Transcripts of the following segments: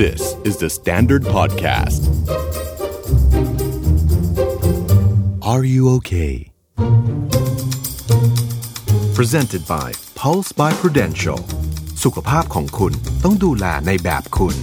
This is the Standard Podcast. Are you okay? Presented by Pulse by Prudential สุขภาพของคุณต้องดูแลในแบบคุณ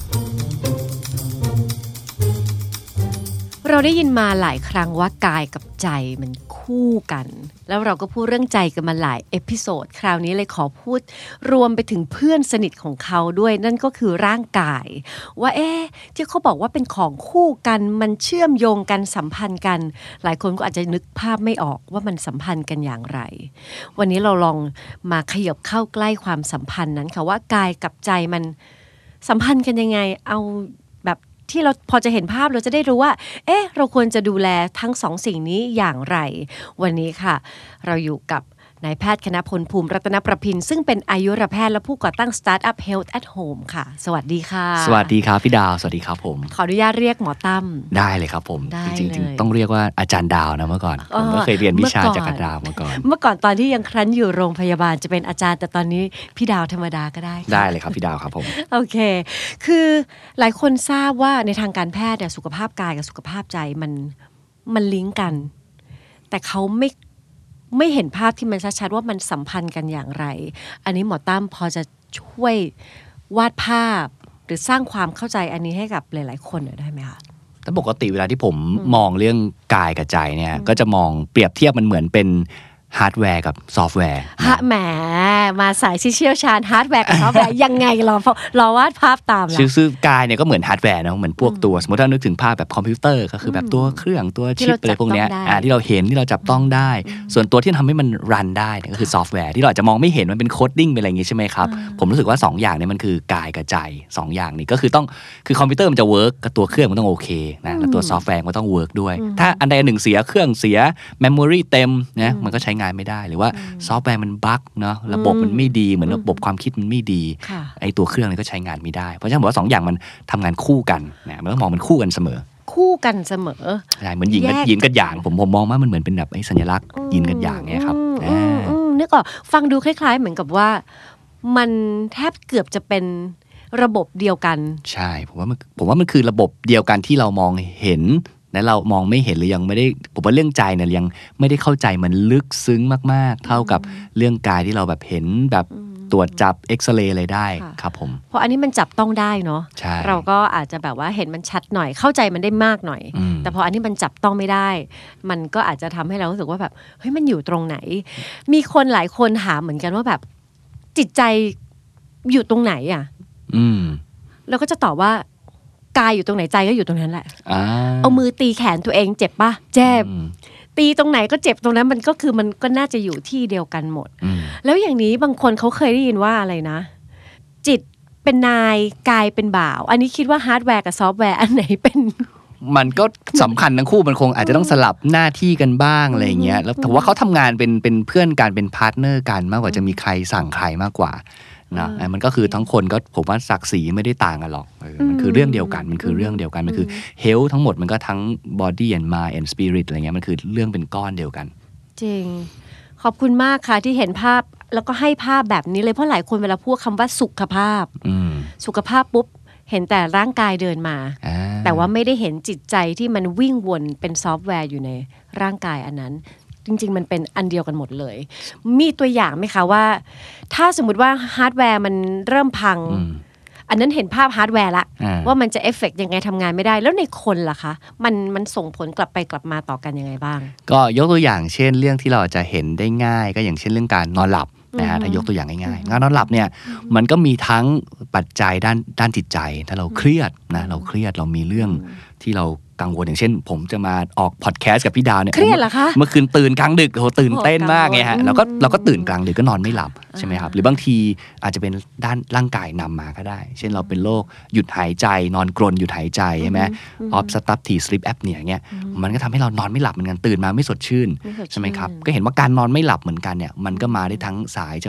เราได้ยินมาหลายครั้งว่ากายกับใจมันคู่กันแล้วเราก็พูดเรื่องใจกันมาหลายเอพิโซดคราวนี้เลยขอพูดรวมไปถึงเพื่อนสนิทของเขาด้วยนั่นก็คือร่างกายว่าที่เขาบอกว่าเป็นของคู่กันมันเชื่อมโยงกันสัมพันธ์กันหลายคนก็อาจจะนึกภาพไม่ออกว่ามันสัมพันธ์กันอย่างไรวันนี้เราลองมาขยับเข้าใกล้ความสัมพันธ์นั้นค่ะว่ากายกับใจมันสัมพันธ์กันยังไงเอาแบบที่เราพอจะเห็นภาพเราจะได้รู้ว่าเราควรจะดูแลทั้งสองสิ่งนี้อย่างไรวันนี้ค่ะเราอยู่กับนายแพทย์คณพลภูมิรัตนประพินซึ่งเป็นอายุรแพทย์และผู้ก่อตั้ง Startup Health at Home ค่ะสวัสดีค่ะสวัสดีครับพี่ดาวสวัสดีครับผมขออนุญาตเรียกหมอตั้มได้เลยครับผมจริงๆต้องเรียกว่าอาจารย์ดาวนะเมื่อก่อนผมก็เคยเรียนวิชาจากอาจารย์ดาวมาก่อนเมื่อก่อนตอนที่ยังครั้นอยู่โรงพยาบาลจะเป็นอาจารย์แต่ตอนนี้พี่ดาวธรรมดาก็ได้ได้เลยครับพี่ดาวครับผมโอเคคือหลายคนทราบว่าในทางการแพทย์เนี่ยสุขภาพกายกับสุขภาพใจมันลิงก์กันแต่เขาไม่เห็นภาพที่มันชัดๆว่ามันสัมพันธ์กันอย่างไรอันนี้หมอตั้มพอจะช่วยวาดภาพหรือสร้างความเข้าใจอันนี้ให้กับหลายๆคนได้ไหมคะแต่ปกติเวลาที่ผมมองเรื่องกายกับใจเนี่ยก็จะมองเปรียบเทียบมันเหมือนเป็นฮาร์ดแวร์กับซอฟต์แวร์แหมมาสายเชี่ยวชาญฮาร์ดแวร์กับซอฟต์แวร์ยังไงเราวาดภาพตามแล้วซื้อกายเนี่ยก็เหมือนฮาร์ดแวร์นะเหมือนพวกตัวสมมติถ้านึกถึงภาพแบบคอมพิวเตอร์ก็คือแบบตัวเครื่องตัวชิปอะไรพวกเนี้ยที่เราเห็นที่เราจับต้องได้ส่วนตัวที่ทำให้มันรันได้ก็คือซอฟต์แวร์ที่เราอาจจะมองไม่เห็นมันเป็นโคดดิ้งเป็นอะไรอย่างงี้ใช่ไหมครับผมรู้สึกว่า2อย่างนี้มันคือกายกับใจ2อย่างนี้ก็คือคือคอมพิวเตอร์มันจะเวิร์กกับตัวเครื่องมันต้องโอเคนะแล้วตัวซอฟต์แวร์มันต้องเวิร์กด้วยถ้าอันใดอันหนึ่งเสียเครื่องเสียเมมโมรี่เต็มนะมันก็ใช้งานไม่ได้หรือว่าซอฟต์แวร์มันบั๊กเนาะระบบมันไม่ดีเหมือนระบบความคิดมันไม่ดีไอ้ตัวเครื่องนี่ก็ใช้งานไม่ได้เพราะฉะนั้นผมว่า2อย่างมันทำงานคู่กันนะมันต้องมองมันคู่กันเสมอใช่เหมือนหยินกับหยางผมมองว่ามันเหมือนเป็นแบบไอ้สัญลักษณ์หยินกับหยางเนี่ยครับนึกออกฟังดูคล้ายๆเหมือนกับว่ามันแทบเกือบจะเป็นระบบเดียวกันใช่ผมว่ามันคือระบบเดียวกันที่เรามองเห็นและเรามองไม่เห็นหรือยังไม่ได้ผมว่าเรื่องใจเนี่ยยังไม่ได้เข้าใจมันลึกซึ้งมากๆเท่ากับเรื่องกายที่เราแบบเห็นแบบตรวจจับเอ็กซเรย์อะไรได้ครับผมเพราะอันนี้มันจับต้องได้เนาะเราก็อาจจะแบบว่าเห็นมันชัดหน่อยเข้าใจมันได้มากหน่อยแต่พออันนี้มันจับต้องไม่ได้มันก็อาจจะทำให้เรารู้สึกว่าแบบเฮ้ยมันอยู่ตรงไหนมีคนหลายคนถามเหมือนกันว่าแบบจิตใจอยู่ตรงไหนอ่ะแล้วก็จะตอบว่ากายอยู่ตรงไหนใจก็อยู่ตรงนั้นแหละเอามือตีแขนตัวเองเจ็บปะเจ็บตีตรงไหนก็เจ็บตรงนั้นมันก็คือมันก็น่าจะอยู่ที่เดียวกันหมดแล้วอย่างนี้บางคนเขาเคยได้ยินว่าอะไรนะจิตเป็นนายกายเป็นบ่าวอันนี้คิดว่าฮาร์ดแวร์กับซอฟต์แวร์อันไหนเป็นมันก็สำคัญทั้งคู่มันคงอาจจะต้องสลับหน้าที่กันบ้างอะไรอย่างเงี้ยแล้วแต่ว่าเขาทำงานเป็นเพื่อนกันเป็นพาร์ทเนอร์กันมากกว่าจะมีใครสั่งใครมากกว่านะมันก็คือทั้งคนก็ผมว่าศักดิ์ศรีไม่ได้ต่างกันหรอกมันคือเรื่องเดียวกันมันคือเรื่องเดียวกันมันคือ health ทั้งหมดมันก็ทั้ง body and mind and spirit อะไรเงี้ยมันคือเรื่องเป็นก้อนเดียวกันจริงขอบคุณมากค่ะที่เห็นภาพแล้วก็ให้ภาพแบบนี้เลยเพราะหลายคนเวลาพูดคำว่าสุขภาพปุ๊บเห็นแต่ร่างกายเดินมาแต่ว่าไม่ได้เห็นจิตใจที่มันวิ่งวนเป็นซอฟต์แวร์อยู่ในร่างกายอันนั้นจริงๆมันเป็นอันเดียวกันหมดเลยมีตัวอย่างไหมคะว่าถ้าสมมุติว่าฮาร์ดแวร์มันเริ่มพังอันนั้นเห็นภาพฮาร์ดแวร์ละว่ามันจะเอฟเฟกต์ยังไงทำงานไม่ได้แล้วในคนล่ะคะมันส่งผลกลับไปกลับมาต่อกันยังไงบ้างก็ยกตัวอย่างเช่นเรื่องที่เราจะเห็นได้ง่ายก็อย่างเช่นเรื่องการนอนหลับนะฮะถ้ายกตัวอย่างง่ายๆงานนอนหลับเนี่ยมันก็มีทั้งปัจจัยด้านจิตใจถ้าเราเครียดนะเราเครียดเรามีเรื่องที่เรากังวลอย่างเช่นผมจะมาออกพอดแคสต์กับพี่ดาวเนี่ยเครียดเหรอคะเมื่อคืนตื่นกลางดึกโหตื่นเต้นมากไงฮะเราก็ตื่นกลางดึกก็นอนไม่หลับใช่ไหมครับหรือบางทีอาจจะเป็นด้านร่างกายนำมาก็ได้เช่นเราเป็นโรคหยุดหายใจนอนกรนหยุดหายใจใช่ไหมobstructive sleep apnea เนี่ยมันก็ทำให้เรานอนไม่หลับเหมือนกันตื่นมาไม่สดชื่นใช่ไหมครับก็เห็นว่าการนอนไม่หลับเหมือนกันเนี่ยมันก็มาได้ทั้งสายจาก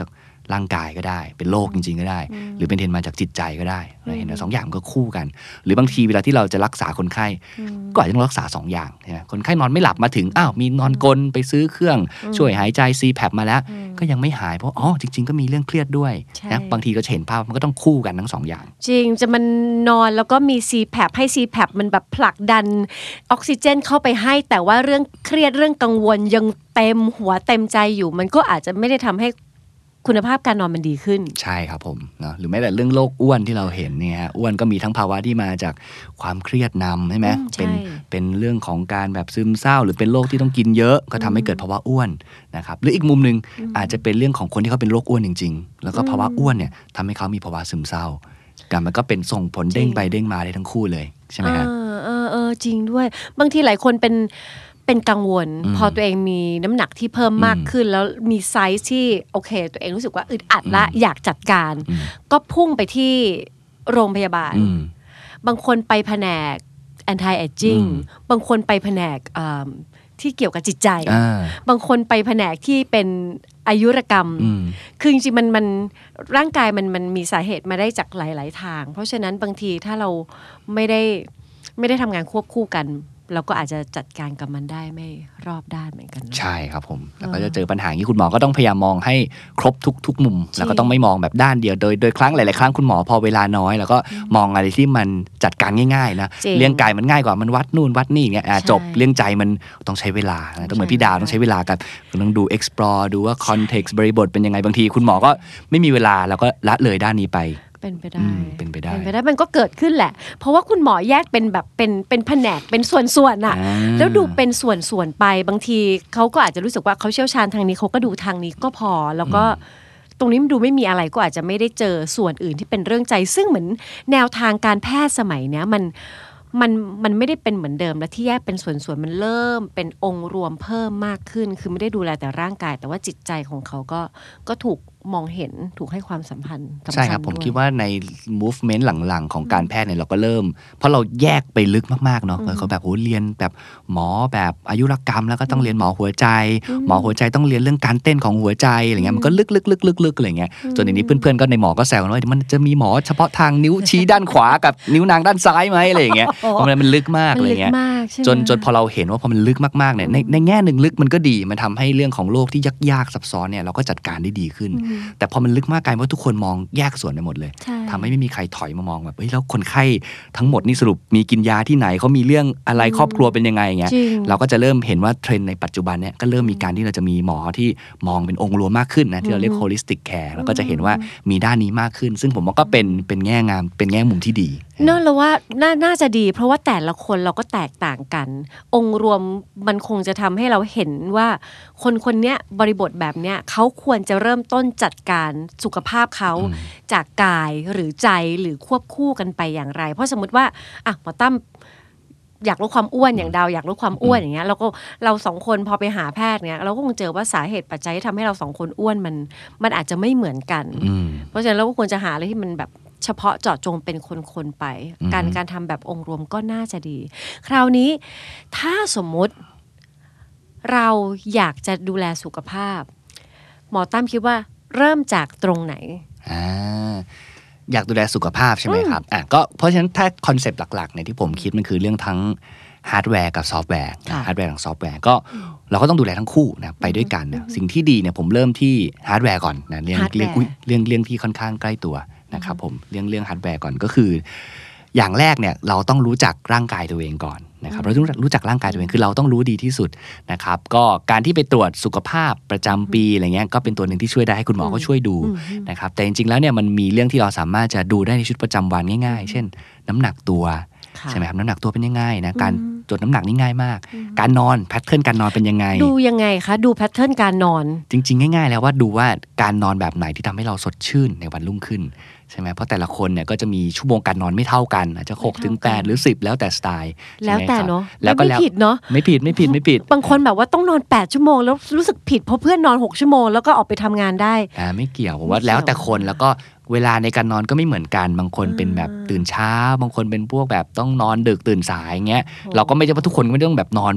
ร่างกายก็ได้เป็นโรคจริงๆก็ได้หรือเป็นเทรนมาจากจิตใจก็ได้เห็นไหม2 อย่างก็คู่กันหรือบางทีเวลาที่เราจะรักษาคนไข้ก็อาจจะต้องรักษา2 อย่างใช่ไหมคนไข้นอนไม่หลับมาถึงมีนอนกลไปซื้อเครื่องช่วยหายใจ CPAP มาแล้วก็ยังไม่หายเพราะจริงๆก็มีเรื่องเครียดด้วยนะบางทีก็เห็นภาพมันก็ต้องคู่กันทั้ง2 อย่างจริงจะมันนอนแล้วก็มี CPAP ให้ CPAP มันแบบผลักดันออกซิเจนเข้าไปให้แต่ว่าเรื่องเครียดเรื่องกังวลยังเต็มหัวเต็มใจอยู่มันก็อาจจะไม่ได้ทำให้คุณภาพการนอนมันดีขึ้นใช่ครับผมเนาะหรือแม้แต่เรื่องโรคอ้วนที่เราเห็นเนี่ยฮะอ้วนก็มีทั้งภาวะที่มาจากความเครียดนำใช่ไหมเป็นเรื่องของการแบบซึมเศร้าหรือเป็นโรคที่ต้องกินเยอะก็ทำให้เกิดภาวะอ้วนนะครับหรืออีกมุมนึงอาจจะเป็นเรื่องของคนที่เขาเป็นโรคอ้วนจริงๆแล้วก็ภาวะอ้วนเนี่ยทำให้เขามีภาวะซึมเศร้ากันมันก็เป็นส่งผลเด้งไปเด้งมาได้ทั้งคู่เลยใช่ไหมฮะจริงด้วยบางทีหลายคนเป็นกังวลพอตัวเองมีน้ำหนักที่เพิ่มมากขึ้นแล้วมีไซส์ที่โอเคตัวเองรู้สึกว่าอึดอัดละอยากจัดการก็พุ่งไปที่โรงพยาบาลบางคนไปแผนก anti aging บางคนไปแผนกที่เกี่ยวกับจิตใจบางคนไปแผนกที่เป็นอายุรกรรมคือจริงๆมันร่างกายมันมีสาเหตุมาได้จากหลายๆทางเพราะฉะนั้นบางทีถ้าเราไม่ได้ทำงานควบคู่กันเราก็อาจจะจัดการกับมันได้ไม่รอบด้านเหมือนกันใช่ครับผมแล้วก็จะเจอปัญหาที่คุณหมอก็ต้องพยายามมองให้ครบทุกมุมแล้วก็ต้องไม่มองแบบด้านเดียวโดยครั้งหลายๆครั้งคุณหมอพอเวลาน้อยแล้วก็มองอะไรที่มันจัดการง่ายๆนะเรื่องกายมันง่ายกว่ามันวัดนู่นวัดนี่อย่างเงี้ยจบเรื่องใจมันต้องใช้เวลาต้องเหมือนพี่ดาวต้องใช้เวลากันต้องดู explore ดูว่า context บริบทเป็นยังไงบางทีคุณหมอก็ไม่มีเวลาแล้วก็ละเลยด้านนี้ไปเป็นไปได้มันก็เกิดขึ้นแหละเพราะว่าคุณหมอแยกเป็นแบบเป็นแผนกเป็นส่วนๆน่ะแล้วดูเป็นส่วนๆไปบางทีเขาก็อาจจะรู้สึกว่าเขาเชี่ยวชาญทางนี้เขาก็ดูทางนี้ก็พอแล้วก็ตรงนี้มันดูไม่มีอะไรก็อาจจะไม่ได้เจอส่วนอื่นที่เป็นเรื่องใจซึ่งเหมือนแนวทางการแพทย์สมัยเนี้ยมันไม่ได้เป็นเหมือนเดิมแล้วที่แยกเป็นส่วนๆมันเริ่มเป็นองค์รวมเพิ่มมากขึ้นคือไม่ได้ดูแลแต่ร่างกายแต่ว่าจิตใจของเขาก็ถูกมองเห็นถูกให้ความสัมพันธ์ใช่ครับผมคิดว่าใน movement หลังๆของการแพทย์เนี่ยเราก็เริ่มเพราะเราแยกไปลึกมากๆเนาะเขาแบบเรียนแบบหมอแบบอายุรกรรมแล้วก็ต้องเรียนหมอหัวใจหมอหัวใจต้องเรียนเรื่องการเต้นของหัวใจอะไรเงี้ยมันก็ลึกอะไรเงี้ยจนในนี้เพื่อนๆก็ในหมอก็แซวว่ามันจะมีหมอเฉพาะทางนิ้วชี้ด้านขวากับนิ้วนางด้านซ้ายไหมอะไรเงี้ยเพราะมันลึกมากอะไรเงี้ยจนพอเราเห็นว่าพอมันลึกมากๆเนี่ยในแง่นึงลึกมันก็ดีมันทำให้เรื่องของโรคที่ยากๆซับซ้อนเนี่ยเราก็จัดการได้ดีขึ้นแต่พอมันลึกมากกลายว่าทุกคนมองแยกส่วนไปหมดเลยทำให้ไม่มีใครถอยมามองแบบแล้วคนไข้ทั้งหมดนี่สรุปมีกินยาที่ไหนเขามีเรื่องอะไรครอบครัวเป็นยังไงเงี้ยเราก็จะเริ่มเห็นว่าเทรนด์ในปัจจุบันเนี่ยก็เริ่มมีการที่เราจะมีหมอที่มองเป็นองค์รวมมากขึ้นนะที่เราเรียก holistic care แล้วก็จะเห็นว่ามีด้านนี้มากขึ้นซึ่งผมว่าก็เป็นแง่งามเป็นแง่มุมที่ดีเนอะเราว่าน่าจะดีเพราะว่าแต่ละคนเราก็แตกต่างกันองค์รวมมันคงจะทำให้เราเห็นว่าคนเนี้ยบริบทแบบเนี้ยเขาควรจะเริ่มต้นจัดการสุขภาพเขาจากกายหรือใจหรือควบคู่กันไปอย่างไรเพราะสมมติว่าหมอตั้มอยากลดความอ้วนอย่างดาวอยากลดความอ้วนอย่างเงี้ยเราสองคนพอไปหาแพทย์เนี้ยเราก็คงเจอว่าสาเหตุปัจจัยที่ทำให้เราสองคนอ้วนมันอาจจะไม่เหมือนกันเพราะฉะนั้นเราก็ควรจะหาอะไรที่มันแบบเฉพาะเจาะจงเป็นคนๆไปการทำแบบองค์รวมก็น่าจะดีคราวนี้ถ้าสมมุติเราอยากจะดูแลสุขภาพหมอตั้มคิดว่าเริ่มจากตรงไหนอยากดูแลสุขภาพใช่ไหมครับก็เพราะฉะนั้นถ้าคอนเซปต์หลักๆเนี่ยที่ผมคิดมันคือเรื่องทั้งฮาร์ดแวร์กับซอฟต์แวร์ฮาร์ดแวร์กับซอฟต์แวร์ก็เราก็ต้องดูแลทั้งคู่นะไปด้วยกันนะสิ่งที่ดีเนี่ยผมเริ่มที่ฮาร์ดแวร์ก่อนนะเรื่องที่ค่อนข้างใกล้ตัวนะครับผมเรื่องฮาร์ดแวร์ก่อนก็คืออย่างแรกเนี่ยเราต้องรู้จักร่างกายตัวเองก่อนนะครับเราต้องรู้จักร่างกายตัวเองคือเราต้องรู้ดีที่สุดนะครับก็การที่ไปตรวจสุขภาพประจำปีอะไรเงี้ยก็เป็นตัวหนึ่งที่ช่วยได้ให้คุณหมอก็ช่วยดูนะครับแต่จริงๆแล้วเนี่ยมันมีเรื่องที่เราสามารถจะดูได้ในชีวิตประจำวันง่ายๆเช่นน้ำหนักตัวใช่ไหมครับน้ำหนักตัวเป็นยังไงนะการตรวจน้ำหนักนี่ง่ายมากการนอนแพทเทิร์นการนอนเป็นยังไงดูยังไงคะดูแพทเทิร์นการนอนจริงๆง่ายๆแล้วว่าดูว่าการนอนแบบไหนที่ทำให้เราสดชื่นในวันรุ่งขึ้นใช่ไหมเพราะแต่ละคนเนี่ยก็จะมีชั่วโมงการนอนไม่เท่ากันอาจจะ6 ถึง 8หรือ10แล้วแต่สไตล์แล้วแต่เนาะแล้วก็ไม่ผิดเนาะไม่ผิดบางคนแบบว่าต้องนอน8ชั่วโมงแล้วรู้สึกผิดเพราะเพื่อนนอน6ชั่วโมงแล้วก็ออกไปทำงานได้ไม่เกี่ยวผมว่าแล้วแต่คนแล้วก็เวลาในการนอนก็ไม่เหมือนกันบางคนเป็นแบบตื่นเช้าบางคนเป็นพวกแบบต้องนอนดึกตื่นสายเงี้ยเราก็ไม่ใช่ว่าทุกคนไม่ต้องแบบนอนแบบ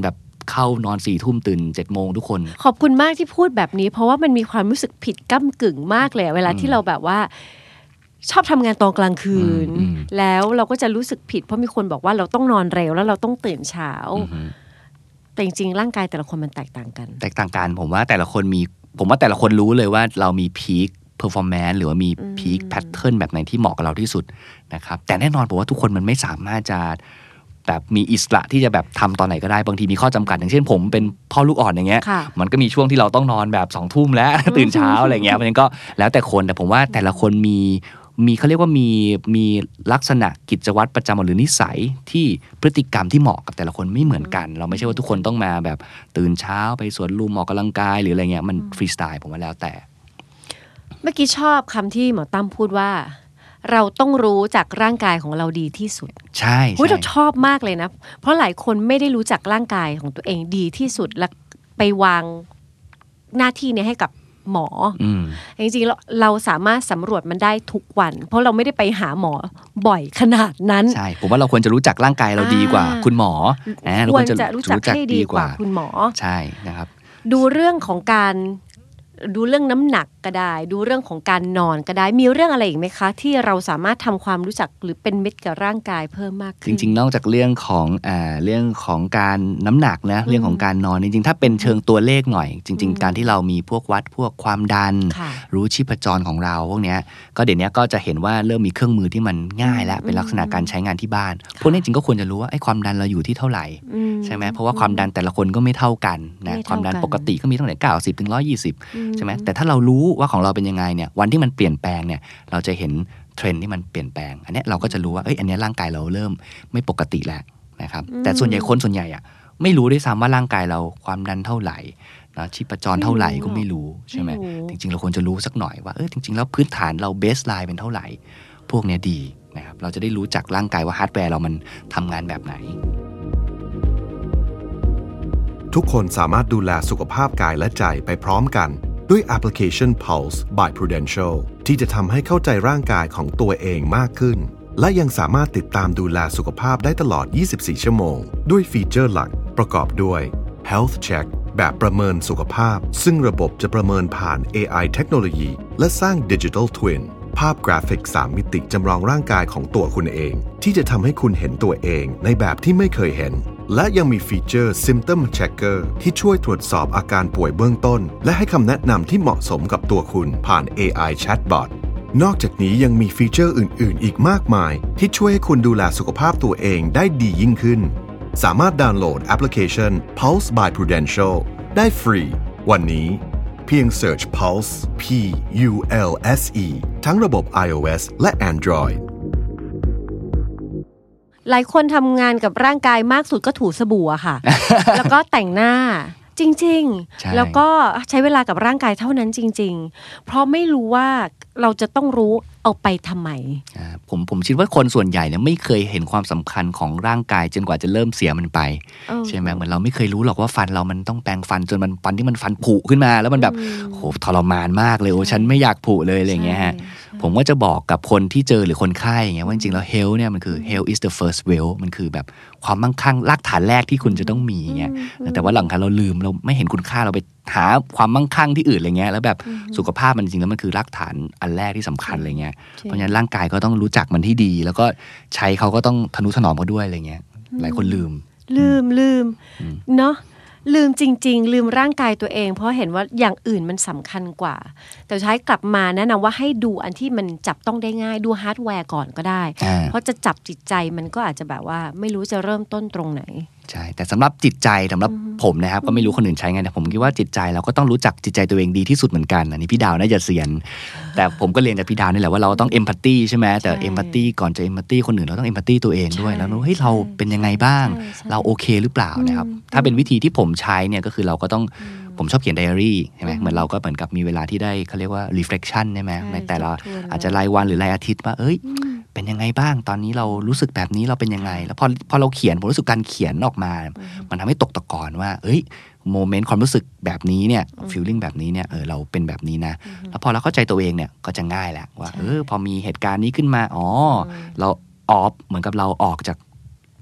เข้านอน4 ทุ่มตื่น7 โมงทุกคนขอบคุณมากที่พูดแบบนี้เพราะว่ามันมีความรู้สึกผิดก้ำกึ่งมากเลยเวลาที่เราแบบว่าชอบทำงานตอนกลางคืนแล้วเราก็จะรู้สึกผิดเพราะมีคนบอกว่าเราต้องนอนเร็วแล้วเราต้องตื่นเช้าแต่จริงๆร่างกายแต่ละคนมันแตกต่างกันผมว่าแต่ละคนรู้เลยว่าเรามีพีคperformance หรือว่ามี peak pattern แบบไหนที่เหมาะกับเราที่สุดนะครับแต่แน่นอนผมว่าทุกคนมันไม่สามารถจะแบบมีอิสระที่จะแบบทำตอนไหนก็ได้บางทีมีข้อจำกัดอย่างเช่นผมเป็นพ่อลูกอ่อนอย่างเงี้ยมันก็มีช่วงที่เราต้องนอนแบบ20 ทุ่มแล้ว ตื่นเช้าอะไรเงี้ยมันก็แล้วแต่คนแต่ผมว่าแต่ละคนมีเขาเรียกว่ามีลักษณะกิจวัตรประจำหรือนิสัยที่พฤติกรรมที่เหมาะกับแต่ละคนไม่เหมือนกันเราไม่ใช่ว่าทุกคนต้องมาแบบตื่นเช้าไปสวนลุมออกกำลังกายหรืออะไรเงี้ยมันฟรีสไตล์ผมว่าแล้วแต่เมื่อกี้ชอบคำที่หมอตั้มพูดว่าเราต้องรู้จักร่างกายของเราดีที่สุดใช่เราชอบมากเลยนะเพราะหลายคนไม่ได้รู้จักร่างกายของตัวเองดีที่สุดและไปวางหน้าที่นี้ให้กับหมอจริงๆเราสามารถสำรวจมันได้ทุกวันเพราะเราไม่ได้ไปหาหมอบ่อยขนาดนั้นใช่ผมว่าเราควรจะรู้จักร่างกายเราดีกว่าคุณหมอเราควรจะรู้จักให้ดีกว่าคุณหมอใช่นะครับดูเรื่องของการดูเรื่องน้ำหนักก็ได้ดูเรื่องของการนอนก็ได้มีเรื่องอะไรอีกไหมคะที่เราสามารถทำความรู้จักหรือเป็นมิตรกับร่างกายเพิ่มมากขึ้นจริงๆนอกจากเรื่องของการน้ำหนักนะเรื่องของการนอนจริงๆถ้าเป็นเชิงตัวเลขหน่อยจริงๆการที่เรามีพวกวัดพวกความดันรู้ชีพจรของเราพวกนี้ก็เดี๋ยวนี้ก็จะเห็นว่าเริ่มมีเครื่องมือที่มันง่ายและเป็นลักษณะการใช้งานที่บ้านพวกนี้จริงก็ควรจะรู้ว่าไอ้ความดันเราอยู่ที่เท่าไหร่ใช่ไหมเพราะว่าความดันแต่ละคนก็ไม่เท่ากันนะความดันปกติก็มีตั้งแต่90 ถึง 120ใช่ไหมแต่ถ้าเรารู้ว่าของเราเป็นยังไงเนี่ยวันที่มันเปลี่ยนแปลงเนี่ยเราจะเห็นเทรนด์ที่มันเปลี่ยนแปลงอันนี้เราก็จะรู้ว่าอันนี้ร่างกายเราเริ่มไม่ปกติแล้วนะครับแต่ส่วนใหญ่อ่ะไม่รู้ด้วยซ้ำว่าร่างกายเราความดันเท่าไหร่นะชีพจรเท่าไหร่ก็ไม่รู้ใช่ไหมจริงๆเราควรจะรู้สักหน่อยว่าจริงๆแล้วพื้นฐานเราเบสไลน์เป็นเท่าไหร่พวกนี้ดีนะครับเราจะได้รู้จักร่างกายว่าฮาร์ดแวร์เรามันทำงานแบบไหนทุกคนสามารถดูแลสุขภาพกายและใจไปพร้อมกันด้วยแอปพลิเคชัน Pulse by Prudential ที่จะทำให้เข้าใจร่างกายของตัวเองมากขึ้นและยังสามารถติดตามดูแลสุขภาพได้ตลอด 24 ชั่วโมงด้วยฟีเจอร์หลักประกอบด้วย Health Check แบบประเมินสุขภาพซึ่งระบบจะประเมินผ่าน AI เทคโนโลยีและสร้าง Digital Twin ภาพกราฟิก 3 มิติจำลองร่างกายของตัวคุณเองที่จะทำให้คุณเห็นตัวเองในแบบที่ไม่เคยเห็นและยังมีฟีเจอร์ Symptom Checker ที่ช่วยตรวจสอบอาการป่วยเบื้องต้นและให้คำแนะนำที่เหมาะสมกับตัวคุณผ่าน AI Chatbot นอกจากนี้ยังมีฟีเจอร์อื่นๆอีกมากมายที่ช่วยให้คุณดูแลสุขภาพตัวเองได้ดียิ่งขึ้นสามารถดาวน์โหลดแอปพลิเคชัน Pulse by Prudential ได้ฟรีวันนี้เพียง Search Pulse P-U-L-S-E ทั้งระบบ iOS และ Android หลายคนทำงานกับร่างกายมากสุดก็ถูสบู่อะค่ะ แล้วก็แต่งหน้าจริงๆแล้วก็ใช้เวลากับร่างกายเท่านั้นจริงๆเพราะไม่รู้ว่าเราจะต้องรู้เอาไปทำไมผมคิดว่าคนส่วนใหญ่เนี่ยไม่เคยเห็นความสำคัญของร่างกายจนกว่าจะเริ่มเสียมันไปใช่ไหมเหมือนเราไม่เคยรู้หรอกว่าฟันเรามันต้องแปรงฟันจนมันฟันที่มันฟันผุขึ้นมาแล้วมันแบบโหทรมานมากเลยฉันไม่อยากผุเลยอะไรอย่างเงี้ยฮะผมก็จะบอกกับคนที่เจอหรือคนไข้อย่างเงี้ยว่าจริงๆแล้ว health เนี่ยมันคือ health is the first wealth มันคือแบบความมั่งคั่งรากฐานแรกที่คุณจะต้องมีเงี้ยแต่ว่าหลังจากเราลืมเราไม่เห็นคุณค่าเราไปหาความมั่งคั่งที่อื่นอะไรเงี้ยแล้วแบบสุขภาพมันจริงๆแล้วมันคือรากฐานอันแรกที่สำคัญอะไรเงี้ยเพราะฉะนั้นร่างกายก็ต้องรู้จักมันที่ดีแล้วก็ใช้เขาก็ต้องทนุถนอมเขาด้วยอะไรเงี้ยหลายคนลืมเนาะลืมจริงๆลืมร่างกายตัวเองเพราะเห็นว่าอย่างอื่นมันสำคัญกว่าแต่ใช้กลับมาแนะนำว่าให้ดูอันที่มันจับต้องได้ง่ายดูฮาร์ดแวร์ก่อนก็ได้เพราะจะจับจิตใจมันก็อาจจะแบบว่าไม่รู้จะเริ่มต้นตรงไหนใช่แต่สำหรับจิตใจสำหรับผมนะครับก็ไม่รู้คนอื่นใช้ไงแต่ผมคิดว่าจิตใจเราก็ต้องรู้จักจิตใจตัวเองดีที่สุดเหมือนกันอันนี้พี่ดาวน่าจะเซียนแต่ผมก็เรียนจากพี่ดาวนี่แหละว่าเราต้องเอมพัตตี้ใช่ไหมแต่เอมพัตตี้ก่อนจะเอมพัตตี้คนอื่นเราต้องเอมพัตตี้ตัวเองด้วยแล้วเฮ้ยเราเป็นยังไงบ้างเราโอเคหรือเปล่านะครับถ้าเป็นวิธีที่ผมใช้เนี่ยก็คือเราก็ต้องผมชอบเขียนไดอารี่ใช่ไหมเหมือนเราก็เหมือนกับมีเวลาที่ได้เขาเรียกว่า reflection ใช่ไหมในแต่ละอาจจะรายวันหรือรายอาทิตย์ว่าเป็นยังไงบ้างตอนนี้เรารู้สึกแบบนี้เราเป็นยังไงแล้วพอเราเขียนผมรู้สึกการเขียนออกมามันทำให้ตกตะกอนว่าโมเมนต์ความรู้สึกแบบนี้เนี่ยฟีลลิ่งแบบนี้เนี่ยเราเป็นแบบนี้นะแล้วพอเราเข้าใจตัวเองเนี่ยก็จะง่ายแหละว่าพอมีเหตุการณ์นี้ขึ้นมาเราออฟเหมือนกับเราออกจากป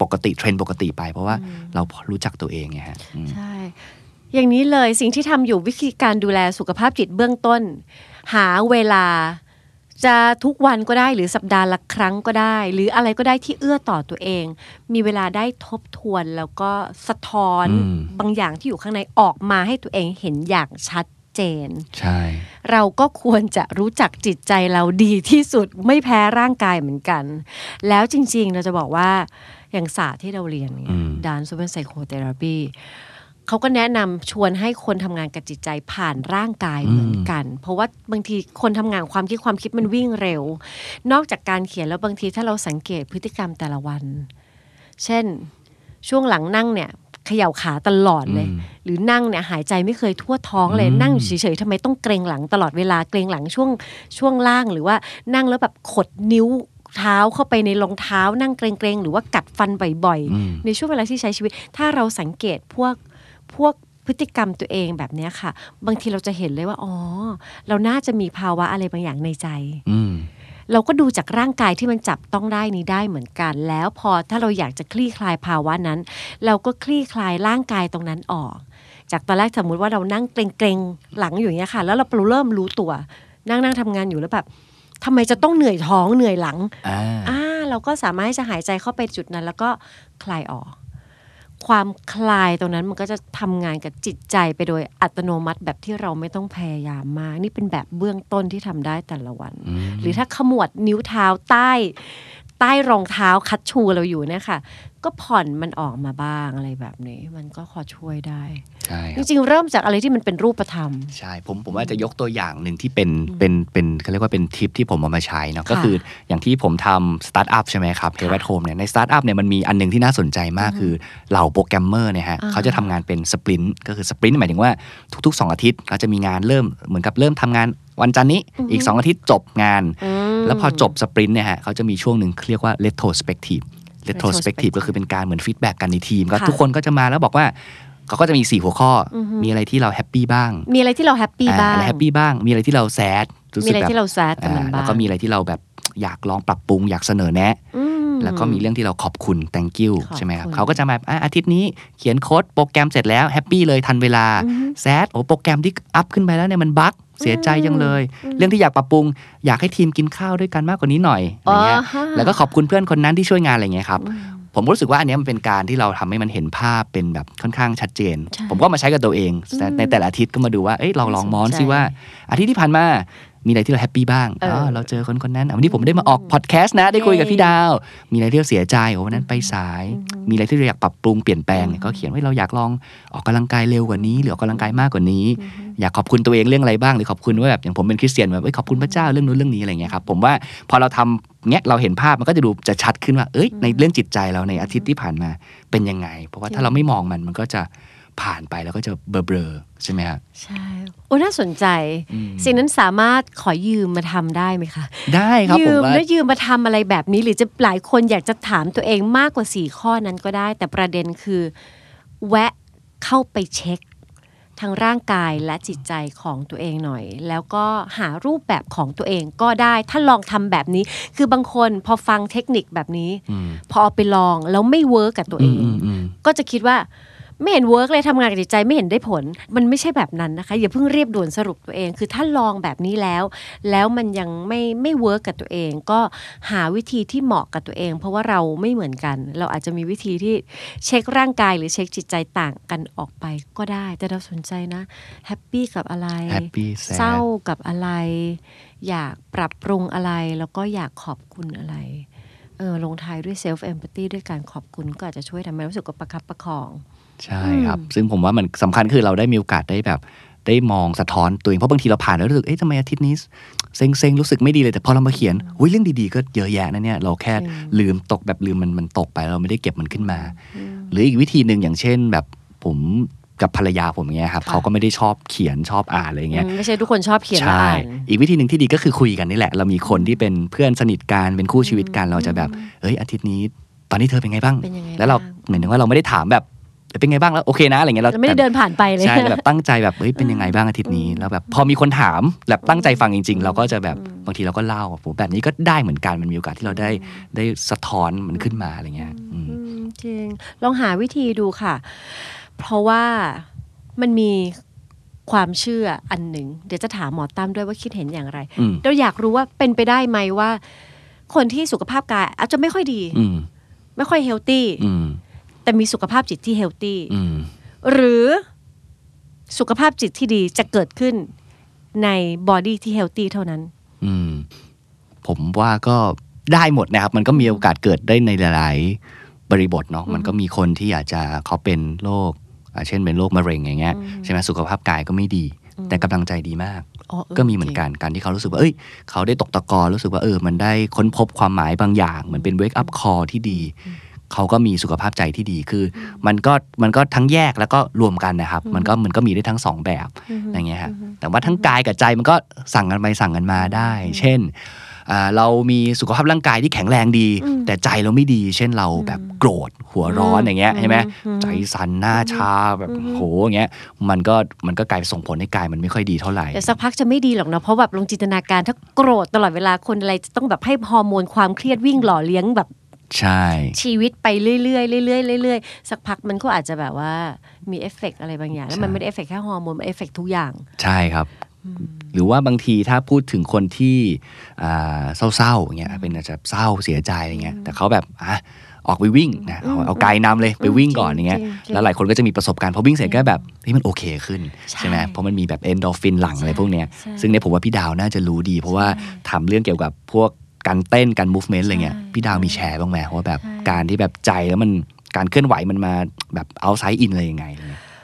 ปกติเทรนด์ปกติไปเพราะว่าเรารู้จักตัวเองไงฮะใช่อย่างนี้เลยสิ่งที่ทำอยู่วิธีการดูแลสุขภาพจิตเบื้องต้นหาเวลาจะทุกวันก็ได้หรือสัปดาห์ละครั้งก็ได้หรืออะไรก็ได้ที่เอื้อต่อตัวเองมีเวลาได้ทบทวนแล้วก็สะท้อนบางอย่างที่อยู่ข้างในออกมาให้ตัวเองเห็นอย่างชัดเจนใช่เราก็ควรจะรู้จักจิตใจเราดีที่สุดไม่แพ้ร่างกายเหมือนกันแล้วจริงๆเราจะบอกว่าอย่างศาสตร์ที่เราเรียนDance Movement Psychotherapyเขาก็แนะนำชวนให้คนทำงานกับจิตใจผ่านร่างกายเหมือนกันเพราะว่าบางทีคนทำงานความคิดมันวิ่งเร็วนอกจากการเขียนแล้วบางทีถ้าเราสังเกตพฤติกรรมแต่ละวันเช่นช่วงหลังนั่งเนี่ยเขย่าขาตลอดเลยหรือนั่งเนี่ยหายใจไม่เคยทั่วท้องเลยนั่งอยู่เฉยๆทำไมต้องเกรงหลังตลอดเวลาเกรงหลังช่วงล่างหรือว่านั่งแล้วแบบขดนิ้วเท้าเข้าไปในรองเท้านั่งเกรงๆหรือว่ากัดฟันบ่อยๆในช่วงเวลาที่ใช้ชีวิตถ้าเราสังเกตพวกพฤติกรรมตัวเองแบบนี้ค่ะบางทีเราจะเห็นเลยว่าอ๋อเราน่าจะมีภาวะอะไรบางอย่างในใจเราก็ดูจากร่างกายที่มันจับต้องได้นี้ได้เหมือนกันแล้วพอถ้าเราอยากจะคลี่คลายภาวะนั้นเราก็คลี่คลายร่างกายตรงนั้นออกจากตอนแรกสมมุติว่าเรานั่งเกรงๆหลังอยู่อย่างเงี้ยค่ะแล้วเราเริ่มรู้ตัวนั่งทำงานอยู่แล้วแบบทำไมจะต้องเหนื่อยท้องเหนื่อยหลังเราก็สามารถจะหายใจเข้าไปจุดนั้นแล้วก็คลายออกความคลายตรงนั้นมันก็จะทำงานกับจิตใจไปโดยอัตโนมัติแบบที่เราไม่ต้องพยายามมากนี่เป็นแบบเบื้องต้นที่ทำได้แต่ละวันหรือถ้าขมวดนิ้วเท้าใต้รองเท้าคัชชูเราอยู่เนี่ยค่ะก็ผ่อนมันออกมาบ้างอะไรแบบนี้มันก็พอช่วยได้จริงๆเริ่มจากอะไรที่มันเป็นรูปธรรมใช่ผมว่าจะยกตัวอย่างหนึ่งที่เป็นเขาเรียกว่าเป็นทิปที่ผมเอามาใช้เนาะก็คืออย่างที่ผมทำสตาร์ทอัพใช่ไหมครับ Here at Home เนี่ยในสตาร์ทอัพเนี่ยมันมีอันนึงที่น่าสนใจมากคือเหล่าโปรแกรมเมอร์เนี่ยฮะเขาจะทำงานเป็นสปรินต์ก็คือสปรินต์หมายถึงว่าทุกๆ2อาทิตย์เขาจะมีงานเริ่มทำงานวันจันทร์นี้อีก2อาทิตย์จบงานแล้วพอจบสปรินต์เนี่ยฮะเขาจะมีช่วงนึงเรียกว่า retrospective ก็คือเป็นการเหมือนฟีดแบ็กกันในทีมก็ทุกคนก็จะมาแล้วบอกว่าเขาก็จะมี4หัวข้อมีอะไรที่เราแฮปปี้บ้างมีอะไรที่เราแฮปปี้บ้างอะไรแฮปปี้บ้างมีอะไรที่เราแซดมีอะไรที่เราแซดกับมันบ้างแล้วก็มีอะไรที่เราแบบอยากลองปรับปรุงอยากเสนอแนะแล้วก็มีเรื่องที่เราขอบคุณ thank you ใช่ไหมครับเขาก็จะมาอาทิตย์นี้เขียนโค้ดโปรแกรมเสร็จแล้วแฮปปี้เลยทันเวลาแซดโปรแกรมที่อัพขึ้นไปแล้วเนี่ยมันบั๊กเสียใจจังเลยเรื่องที่อยากปรับปรุงอยากให้ทีมกินข้าวด้วยกันมากกว่านี้หน่อยอะไรเงี้ยแล้วก็ขอบคุณเพื่อนคนนั้นที่ช่วยงานอะไรเงี้ยครับผมรู้สึกว่าอันนี้มันเป็นการที่เราทำให้มันเห็นภาพเป็นแบบค่อนข้างชัดเจนผมก็มาใช้กับตัวเองในแต่ละอาทิตย์ก็มาดูว่าเราลองมองซิว่าอาทิตย์ที่ผ่านมามีอะไรที่เราแฮปปี้บ้างเราเจอคนนั้นวันนี้ผมได้มาออกพอดแคสต์นะได้คุยกับพี่ดาวมีอะไรที่เราเสียใจวันนั้นไปสายมีอะไรที่เราอยากปรับปรุงเปลี่ยนแปลงก็เขียนว่าเราอยากลองออกกำลังกายเร็วกว่านี้หรือออกกำลังกายมากกว่านี้อยากขอบคุณตัวเองเรื่องอะไรบ้างหรือขอบคุณว่าแบบอย่างผมเป็นคริสเตียนแบบขอบคุณพระเจ้าเรื่องนู้นเรื่องนี้อะไรเงี้ยครับผมว่าพอเราทำเนี้ยเราเห็นภาพมันก็จะดูจะชัดขึ้นว่าในเรื่องจิตใจเราในอาทิตย์ที่ผ่านมาเป็นยังไงเพราะว่าถ้าเราไม่มองมันก็จะผ่านไปแล้วก็จะเบลอๆใช่ไหมครับใช่โอ้น่าสนใจสิ่งนั้นสามารถขอยืมมาทำได้ไหมคะได้ครับผมว่ายืมมาทำอะไรแบบนี้หรือจะหลายคนอยากจะถามตัวเองมากกว่า4ข้อนั้นก็ได้แต่ประเด็นคือแวะเข้าไปเช็คทั้งร่างกายและจิตใจของตัวเองหน่อยแล้วก็หารูปแบบของตัวเองก็ได้ถ้าลองทำแบบนี้คือบางคนพอฟังเทคนิคแบบนี้พอเอาไปลองแล้วไม่เวิร์กกับตัวเองก็จะคิดว่าไม่เห็นเวิร์กเลยทำงานกับจิตใจไม่เห็นได้ผลมันไม่ใช่แบบนั้นนะคะอย่าเพิ่งรีบด่วนสรุปตัวเองคือถ้าลองแบบนี้แล้วมันยังไม่เวิร์กกับตัวเองก็หาวิธีที่เหมาะกับตัวเองเพราะว่าเราไม่เหมือนกันเราอาจจะมีวิธีที่เช็คร่างกายหรือเช็คจิตใจต่างกันออกไปก็ได้แต่เราสนใจนะแฮปปี้กับอะไรเศร้ากับอะไรอยากปรับปรุงอะไรแล้วก็อยากขอบคุณอะไรลงท้ายด้วย self empathy ด้วยการขอบคุณก็อาจจะช่วยทำให้รู้สึกว่าประคับประคองใช่ครับซึ่งผมว่ามันสำคัญคือเราได้มีโอกาสได้แบบได้มองสะท้อนตัวเองเพราะบางทีเราผ่านแล้วรู้สึกทำไมอาทิตย์นี้เซ็งรู้สึกไม่ดีเลยแต่พอเรามาเขียนเรื่องดีๆก็เยอะแยะนะเนี่ยเราแค่ลืมมันตกไปเราไม่ได้เก็บมันขึ้นมาหรืออีกวิธีนึงอย่างเช่นแบบผมกับภรรยาผมเงี้ยครับเขาก็ไม่ได้ชอบเขียนชอบอ่านอะไรเงี้ยไม่ใช่ทุกคนชอบเขียนอ่านอีกวิธีนึงที่ดีก็คือคุยกันนี่แหละเรามีคนที่เป็นเพื่อนสนิทกันเป็นคู่ชีวิตกันเราจะแบบอาทิตย์นี้ตอนนี้เธอเป็นไงบ้างแล้วเราเหมือนว่าเราไม่ได้ถามแบบเป็นไงบ้างแล้วโอเคนะอะไรเงี้ยเราไม่ได้เดินผ่านไปเลยใช่แบบตั้งใจแบบเป็นยังไงบ้างอาทิตย์นี้แล้วแบบพอมีคนถามแบบตั้งใจฟังจริงๆเราก็จะแบบบางทีเราก็เล่าแบบนี้ก็ได้เหมือนกันมันมีโอกาสที่เราได้สะท้อนมันขึ้นมาอะไรเงี้ยจริงลองหาวิธีดูค่ะเพราะว่ามันมีความเชื่ออันหนึ่งเดี๋ยวจะถามหมอตั้มด้วยว่าคิดเห็นอย่างไรเราอยากรู้ว่าเป็นไปได้ไหมว่าคนที่สุขภาพกายอาจจะไม่ค่อยดีไม่ค่อยเฮลตี้แต่มีสุขภาพจิตที่เฮลตี้หรือสุขภาพจิตที่ดีจะเกิดขึ้นในบอดี้ที่เฮลตี้เท่านั้นผมว่าก็ได้หมดนะครับมันก็มีโอกาสเกิดได้ในหลายๆบริบทเนาะมันก็มีคนที่อาจจะเขาเป็นโรคเช่นเป็นโรคมะเร็งอย่างเงี้ยใช่ไหมสุขภาพกายก็ไม่ดีแต่กำลังใจดีมากก็มีเหมือนกันการที่เขารู้สึกว่าเขาได้ตกตะกอนรู้สึกว่ามันได้ค้นพบความหมายบางอย่างเหมือนเป็น wake up call ที่ดีเขาก็มีสุขภาพใจที่ดีคือมันก็ทั้งแยกแล้วก็รวมกันนะครับมันก็มีได้ทั้งสองแบบอย่างเงี้ยฮะแต่ว่าทั้งกายกับใจมันก็สั่งกันไปสั่งกันมาได้เช่นเรามีสุขภาพร่างกายที่แข็งแรงดีแต่ใจเราไม่ดีเช่นเราแบบโกรธหัวร้อนอย่างเงี้ยใช่ไหมใจสั่นหน้าชาแบบโหอย่างเงี้ยมันก็กลายส่งผลให้กายมันไม่ค่อยดีเท่าไหร่แต่สักพักจะไม่ดีหรอกนะเพราะแบบลองจินตนาการถ้าโกรธตลอดเวลาคนอะไรจะต้องแบบให้ฮอร์โมนความเครียดวิ่งหล่อเลี้ยงแบบใช่ชีวิตไปเรื่อยๆเรื่อยๆเรื่อยๆสักพักมันก็อาจจะแบบว่ามีเอฟเฟกต์อะไรบางอย่างแล้วมันไม่ได้เอฟเฟกต์แค่ฮอร์โมนมันเอฟเฟกต์ทุกอย่างใช่ครับหรือว่าบางทีถ้าพูดถึงคนที่เศร้าๆอย่างเงี้ยเป็นอาจจะเศร้าเสียใจอะไรเงี้ยแต่เขาแบบออกไปวิ่งนะเอากายนำเลยไปวิ่งก่อนอย่างเงี้ยแล้วหลายคนก็จะมีประสบการณ์พอวิ่งเสร็จก็แบบมันโอเคขึ้นใช่ไหมเพราะมันมีแบบเอนโดรฟินหลั่งอะไรพวกเนี้ยซึ่งเนี่ยผมว่าพี่ดาวน่าจะรู้ดีเพราะว่าทำเรื่องเกี่ยวกับพวกการเต้นการ movement อะไรเงี้ยพี่ดาวมีแชร์บ้างไหมว่าแบบการที่แบบใจแล้วมันการเคลื่อนไหวมันมาแบบ outside in อะไรยังไง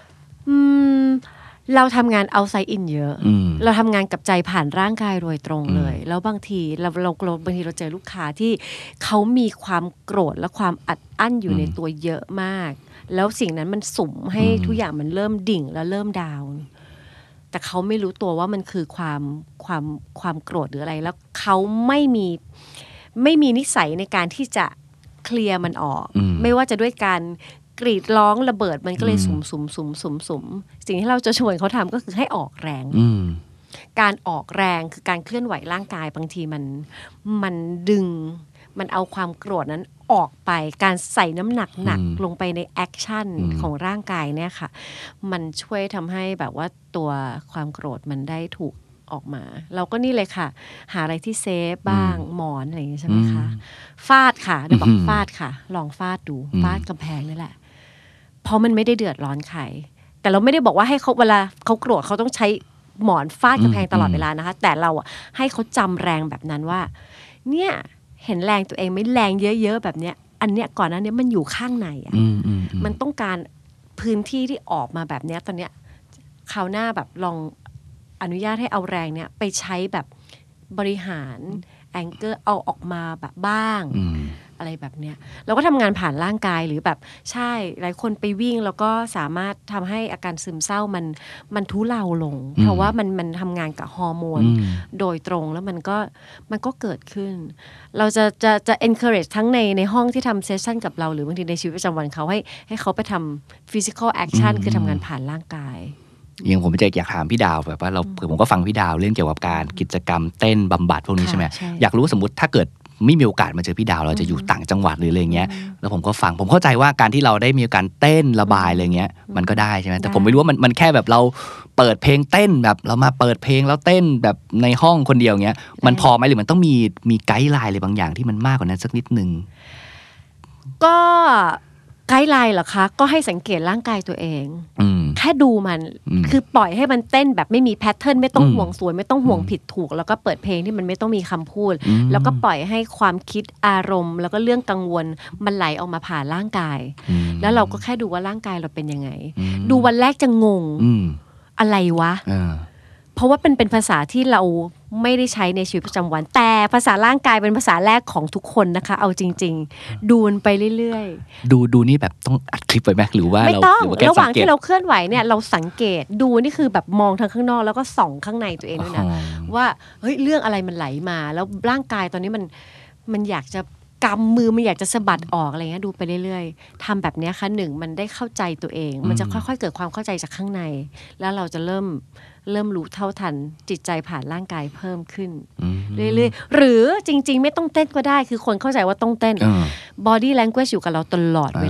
เราทำงาน outside in เยอะเราทำงานกับใจผ่านร่างกายโดยตรงเลยแล้วบางทีเราเจอลูกค้าที่เขามีความโกรธและความอัดอั้นอยู่ในตัวเยอะมากแล้วสิ่งนั้นมันสุ่มให้ทุกอย่างมันเริ่มดิ่งแล้วเริ่มดาวน์แต่เขาไม่รู้ตัวว่ามันคือความโกรธหรืออะไรแล้วเขาไม่มีนิสัยในการที่จะเคลียร์มันออกไม่ว่าจะด้วยการกรีดร้องระเบิดมันก็เลยสุ่มสิ่งที่เราจะชวนเขาทำก็คือให้ออกแรงการออกแรงคือการเคลื่อนไหวร่างกายบางทีมันดึงมันเอาความโกรธนั้นออกไปการใส่น้ำหนักลงไปในแอคชั่นของร่างกายเนี่ยค่ะมันช่วยทำให้แบบว่าตัวความโกรธมันได้ถูกออกมาเราก็นี่เลยค่ะหาอะไรที่เซฟบ้างหมอนอะไรอย่างนี้ใช่ไหมคะฟาดค่ะเดี๋ยวบอกฟาดค่ะลองฟาดดูฟาดกำแพงนี่แหละเพราะมันไม่ได้เดือดร้อนใครแต่เราไม่ได้บอกว่าให้เขาเวลาเขาโกรธเขาต้องใช้หมอนฟาดกำแพงตลอดเวลานะคะแต่เราอ่ะให้เขาจำแรงแบบนั้นว่าเนี่ยเห็นแรงตัวเองไม่แรงเยอะๆแบบเนี้ยอันเนี้ยก่อนหน้านี้มันอยู่ข้างในอ่ะมันต้องการพื้นที่ที่ออกมาแบบเนี้ยตอนเนี้ยคราวหน้าแบบลองอนุญาตให้เอาแรงเนี้ยไปใช้แบบบริหารแองเกอร์เอาออกมาแบบบ้างอะไรแบบเนี้ยเราก็ทำงานผ่านร่างกายหรือแบบใช่หลายคนไปวิ่งแล้วก็สามารถทำให้อาการซึมเศร้ามันทุเลาลงเพราะว่ามันทำงานกับฮอร์โมนโดยตรงแล้วมันก็เกิดขึ้นเราจะ encourage ทั้งในห้องที่ทำเซสชั่นกับเราหรือบางทีในชีวิตประจำวันเขาให้เขาไปทำ physical action คือทำงานผ่านร่างกายอย่างผมอยากถามพี่ดาวแบบว่าผมก็ฟังพี่ดาวเรื่องเกี่ยวกับการกิจกรรมเต้นบำบัดพวกนี้ใช่ไหมอยากรู้สมมติถ้าเกิดไม่มีโอกาสมาเจอพี่ดาวเราจะอยู่ต่างจังหวัดหรืออะไรเงี้ยแล้วผมก็ฟังผมเข้าใจว่าการที่เราได้มีการเต้นระบายอะไรเงี้ยมันก็ได้ใช่ไหมแต่ผมไม่รู้ว่ามันแค่แบบเราเปิดเพลงเต้นแบบเรามาเปิดเพลงแล้วเต้นแบบในห้องคนเดียวเงี้ยมันพอไหมหรือมันต้องมีไกด์ไลน์อะไรบางอย่างที่มันมากกว่านั้นสักนิดนึงก็ไกด์ไลน์เหรอคะก็ให้สังเกตร่างกายตัวเองแค่ดูมันคือปล่อยให้มันเต้นแบบไม่มีแพทเทิร์นไม่ต้องห่วงสวยไม่ต้องห่วงผิดถูกแล้วก็เปิดเพลงที่มันไม่ต้องมีคำพูดแล้วก็ปล่อยให้ความคิดอารมณ์แล้วก็เรื่องกังวลมันไหลออกมาผ่านร่างกายแล้วเราก็แค่ดูว่าร่างกายเราเป็นยังไงดูวันแรกจะงงอะไรวะเพราะว่าเป็นภาษาที่เราไม่ได้ใช้ในชีวิตประจำวันแต่ภาษาร่างกายเป็นภาษาแรกของทุกคนนะคะเอาจริงๆดูมันไปเรื่อยๆดูนี่แบบต้องอัดคลิปไว้ไหมหรือว่าไม่ต้องระหว่างที่เราเคลื่อนไหวเนี่ยเราสังเกตดูนี่คือแบบมองทางข้างนอกแล้วก็ส่องข้างในตัวเองด้วยนะว่าเฮ้ยเรื่องอะไรมันไหลมาแล้วร่างกายตอนนี้มันอยากจะกำมือมันอยากจะสะบัดออกอะไรเงี้ยดูไปเรื่อยๆทำแบบนี้ค่ะ1มันได้เข้าใจตัวเองมันจะค่อยๆเกิดความเข้าใจจากข้างในแล้วเราจะเริ่มรู้เท่าทันจิตใจผ่านร่างกายเพิ่มขึ้นเรื่อยๆหรือจริงๆไม่ต้องเต้นก็ได้คือคนเข้าใจว่าต้องเต้นbody language อยู่กับเราตลอดเวลา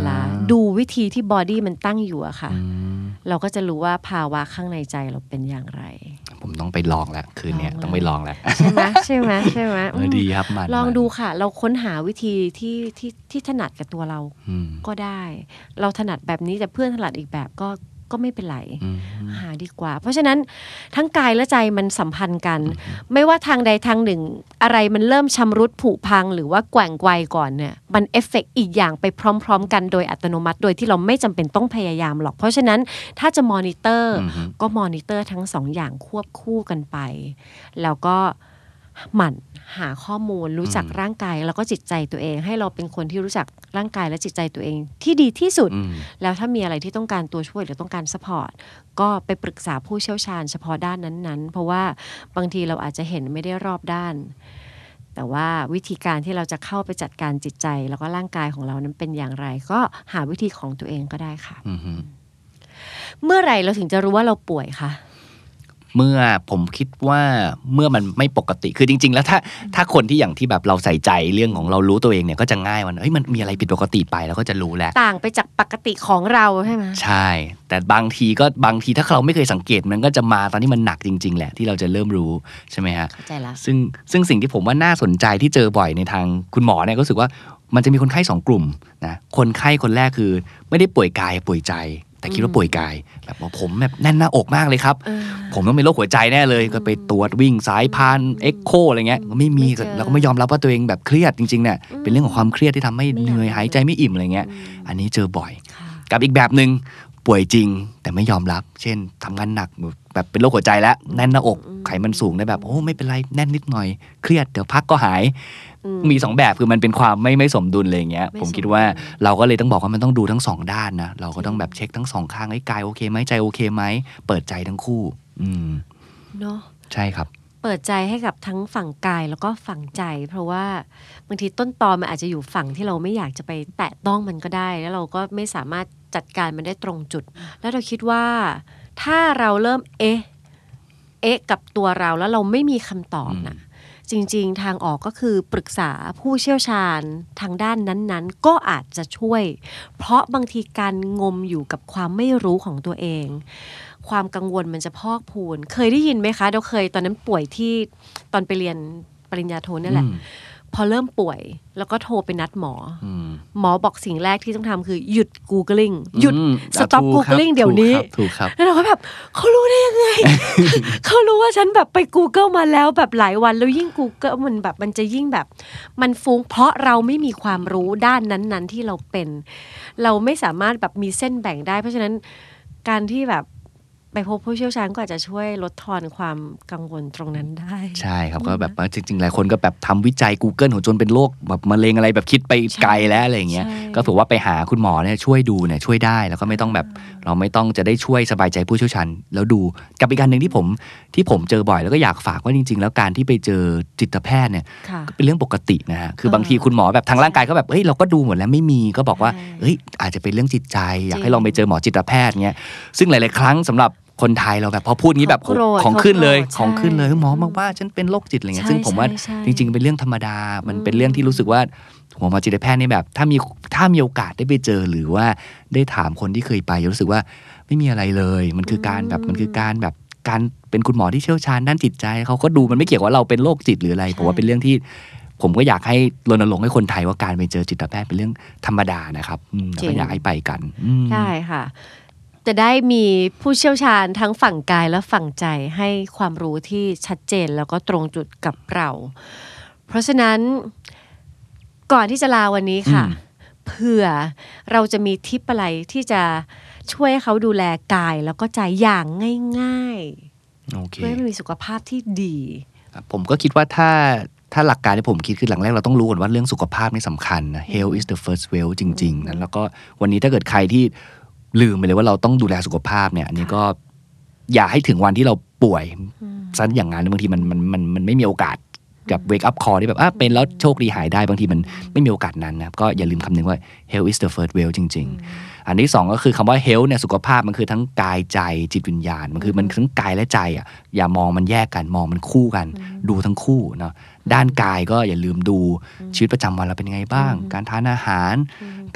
ดูวิธีที่บอดี้มันตั้งอยู่อะค่ะเราก็จะรู้ว่าภาวะข้างในใจเราเป็นอย่างไรผมต้องไปลองแล้วคืนนี้ต้องไปลองแล้วใช่ไหมใช่ไหมใช่ไหมดีครับมันลองดูค่ะเราค้นหาวิธีที่ถนัดกับตัวเราก็ได้เราถนัดแบบนี้แต่เพื่อนถนัดอีกแบบก็ไม่เป็นไรหาดีกว่าเพราะฉะนั้นทั้งกายและใจมันสัมพันธ์กันไม่ว่าทางใดทางหนึ่งอะไรมันเริ่มชำรุดผุพังหรือว่าแกว่งไกวก่อนเนี่ยมันเอฟเฟกต์อีกอย่างไปพร้อมๆกันโดยอัตโนมัติโดยที่เราไม่จำเป็นต้องพยายามหรอกเพราะฉะนั้นถ้าจะมอนิเตอร์ก็มอนิเตอร์ทั้งสองอย่างควบคู่กันไปแล้วก็หมั่นหาข้อมูลรู้จักร่างกายแล้วก็จิตใจตัวเองให้เราเป็นคนที่รู้จักร่างกายและจิตใจตัวเองที่ดีที่สุดแล้วถ้ามีอะไรที่ต้องการตัวช่วยหรือต้องการซัพพอร์ตก็ไปปรึกษาผู้เชี่ยวชาญเฉพาะด้านนั้นๆเพราะว่าบางทีเราอาจจะเห็นไม่ได้รอบด้านแต่ว่าวิธีการที่เราจะเข้าไปจัดการจิตใจแล้วก็ร่างกายของเรานั้นเป็นอย่างไรก็หาวิธีของตัวเองก็ได้ค่ะเมื่อไหร่เราถึงจะรู้ว่าเราป่วยคะเมื่อผมคิดว่าเมื่อมันไม่ปกติคือจริงๆแล้วถ้าคนที่อย่างที่แบบเราใส่ใจเรื่องของเรารู้ตัวเองเนี่ยก็จะง่ายว่ามันมีอะไรผิดปกติไปแล้วก็จะรู้แหละต่างไปจากปกติของเราใช่ไหมใช่แต่บางทีถ้าเราไม่เคยสังเกตมันก็จะมาตอนที่มันหนักจริงๆแหละที่เราจะเริ่มรู้ใช่ไหมฮะเข้าใจแล้วซึ่งสิ่งที่ผมว่าน่าสนใจที่เจอบ่อยในทางคุณหมอเนี่ยก็รู้สึกว่ามันจะมีคนไข้2กลุ่มนะคนไข้คนแรกคือไม่ได้ป่วยกายป่วยใจแต่คิดว่าป่วยกายแบบผมแบบแน่นหน้าอกมากเลยครับผมต้องเป็นโรคหัวใจแน่เลยก็ไปตรวจวิ่งสายพานเอ็กโคอะไรเงี้ยก็ไม่มีแล้วก็ไม่ยอมรับว่าตัวเองแบบเครียดจริงๆเนี่ยเป็นเรื่องของความเครียดที่ทำให้เหนื่อยหายใจไม่อิ่มอะไรเงี้ยอันนี้เจอบ่อยกับอีกแบบนึงป่วยจริงแต่ไม่ยอมรับเช่นทำงานหนักแบบเป็นโรคหัวใจแล้วแน่นหน้าอกไขมันสูงได้แบบโอ้ไม่เป็นไรแน่นนิดหน่อยเครียดเดี๋ยวพักก็หายมี2แบบคือมันเป็นความไม่สมดุลอะไรอย่างเงี้ยผมคิดว่าเราก็เลยต้องบอกว่ามันต้องดูทั้ง2ด้านนะเราก็ต้องแบบเช็คทั้ง2ข้างให้กายโอเคไหมใจโอเคไหมเปิดใจทั้งคู่เนาะใช่ครับเปิดใจให้กับทั้งฝั่งกายแล้วก็ฝั่งใจเพราะว่าบางทีต้นตอมันอาจจะอยู่ฝั่งที่เราไม่อยากจะไปแตะต้องมันก็ได้แล้วเราก็ไม่สามารถจัดการมันได้ตรงจุดแล้วเราคิดว่าถ้าเราเริ่มเอ๊ะกับตัวเราแล้วเราไม่มีคำตอบนะจริงๆทางออกก็คือปรึกษาผู้เชี่ยวชาญทางด้านนั้นๆก็อาจจะช่วยเพราะบางทีการงมอยู่กับความไม่รู้ของตัวเองความกังวลมันจะพอกพูนเคยได้ยินไหมคะเราเคยตอนนั้นป่วยที่ตอนไปเรียนปริญญาโทนี่แหละพอเริ่มป่วยแล้วก็โทรไปนัดหมอบอกสิ่งแรกที่ต้องทำคือหยุด Googling หยุด stop Googling เดี๋ยวนี้แล้วเราก็แบบเขารู้ได้ยังไง เขารู้ว่าฉันแบบไป Google มาแล้วแบบหลายวันแล้วยิ่ง Google มันแบบมันจะยิ่งแบบมันฟุ้งเพราะเราไม่มีความรู้ด้านนั้นๆที่เราเป็นเราไม่สามารถแบบมีเส้นแบ่งได้เพราะฉะนั้นการที่แบบไปพบผู้เชี่ยวชาญก็อาจจะช่วยลดทอนความกังวลตรงนั้นได้ใช่ครับก็แบบจริงๆหลายคนก็แบบทำวิจัย Google ของจนเป็นโรคแบบมะเร็งอะไรแบบคิดไปไกลแล้วอะไรอย่างเงี้ยก็ถือว่าไปหาคุณหมอเนี่ยช่วยดูเนี่ยช่วยได้แล้วก็ไม่ต้องแบบเราไม่ต้องจะได้ช่วยสบายใจผู้เชี่ยวชาญแล้วดูกับอีกการนึงที่ผมเจอบ่อยแล้วก็อยากฝากว่าจริงๆแล้วการที่ไปเจอจิตแพทย์เนี่ยก็เป็นเรื่องปกตินะฮะคือบางทีคุณหมอแบบทางร่างกายก็แบบเฮ้ยเราก็ดูหมดแล้วไม่มีก็บอกว่าเฮ้ยอาจจะเป็นเรื่องจิตใจอยากให้ลองไปเจอหมอจิตแพทย์เงี้ยซึ่งหลายๆครั้งสำหรับคนไทยเราแบบพอพูดงี้แบบของขึ้นเลยหมอบอกว่าฉันเป็นโรคจิตอะไรเงี้ยซึ่งผมว่าจริงๆเป็นเรื่องธรรมดามันเป็นเรื่องที่รู้สึกว่าหมอจิตแพทย์นี่แบบถ้ามีโอกาสได้ไปเจอหรือว่าได้ถามคนที่เคยไปรู้สึกว่าไม่มีอะไรเลยมันคือการเป็นคุณหมอที่เชี่ยวชาญด้านจิตใจเขาก็ดูมันไม่เกี่ยวว่าเราเป็นโรคจิตหรืออะไรผมว่าเป็นเรื่องที่ผมก็อยากให้รณรงค์ให้คนไทยว่าการไปเจอจิตแพทย์เป็นเรื่องธรรมดานะครับแล้วก็อยากให้ไปกันได้ค่ะจะได้มีผู้เชี่ยวชาญทั้งฝั่งกายและฝั่งใจให้ความรู้ที่ชัดเจนแล้วก็ตรงจุดกับเราเพราะฉะนั้นก่อนที่จะลาวันนี้ค่ะเผื่อเราจะมีทิปอะไรที่จะช่วยเขาดูแลกายแล้วก็ใจอย่างง่ายๆเพื่อให้มีสุขภาพที่ดีผมก็คิดว่าถ้าหลักการที่ผมคิดคือหลังแรกเราต้องรู้ก่อนว่าเรื่องสุขภาพนี่สำคัญนะ Health is the first wealth จริงๆนะแล้วก็วันนี้ถ้าเกิดใครที่ลืมไปเลยว่าเราต้องดูแลสุขภาพเนี่ยอันนี้ก็อย่าให้ถึงวันที่เราป่วยซะอย่างนั้นบางทีมันไม่มีโอกาสกับ wake up call ที่แบบเป็นแล้วโชคดีหายได้บางทีมันไม่มีโอกาสนั้นนะครับก็อย่าลืมคำนึงว่า health is the first wealth จริงๆอันที่2ก็คือคำว่า health เนี่ยสุขภาพมันคือทั้งกายใจจิตวิญญาณมันคือมันทั้งกายและใจอ่ะอย่ามองมันแยกกันมองมันคู่กันดูทั้งคู่เนาะด้านกายก็อย่าลืมดูชีวิตประจำวันเราเป็นยังไงบ้างการทานอาหาร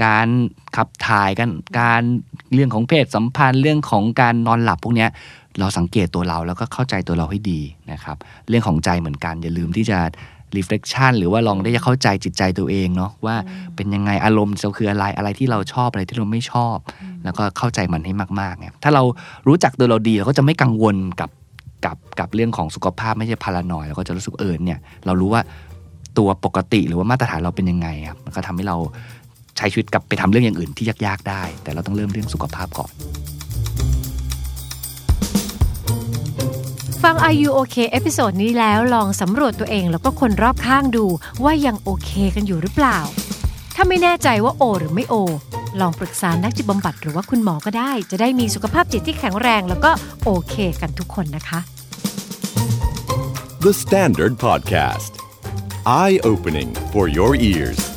การขับถ่ายกันการเรื่องของเพศสัมพันธ์เรื่องของการนอนหลับพวกนี้เราสังเกตตัวเราแล้วก็เข้าใจตัวเราให้ดีนะครับเรื่องของใจเหมือนกันอย่าลืมที่จะ reflection หรือว่าลองได้จะเข้าใจจิตใจตัวเองเนาะว่าเป็นยังไงอารมณ์เราคืออะไรที่เราชอบอะไรที่เราไม่ชอบแล้วก็เข้าใจมันให้มากๆเนี่ยถ้าเรารู้จักตัวเราดีเราก็จะไม่กังวลกับเรื่องของสุขภาพไม่ใช่พารานอยแล้วก็จะรู้สึกเนี่ยเรารู้ว่าตัวปกติหรือว่ามาตรฐานเราเป็นยังไงครับมันก็ทำให้เราใช้ชีวิตกลับไปทำเรื่องอย่างอื่นที่ยากๆได้แต่เราต้องเริ่มเรื่องสุขภาพก่อนฟัง Are You OK เอพิโซดนี้แล้วลองสำรวจตัวเองแล้วก็คนรอบข้างดูว่ายังโอเคกันอยู่หรือเปล่าถ้าไม่แน่ใจว่าโอหรือไม่โอลองปรึกษานักจิตบำบัดหรือว่าคุณหมอก็ได้จะได้มีสุขภาพจิตที่แข็งแรงแล้วก็โอเคกันทุกคนนะคะ The Standard Podcast Eye Opening for Your Ears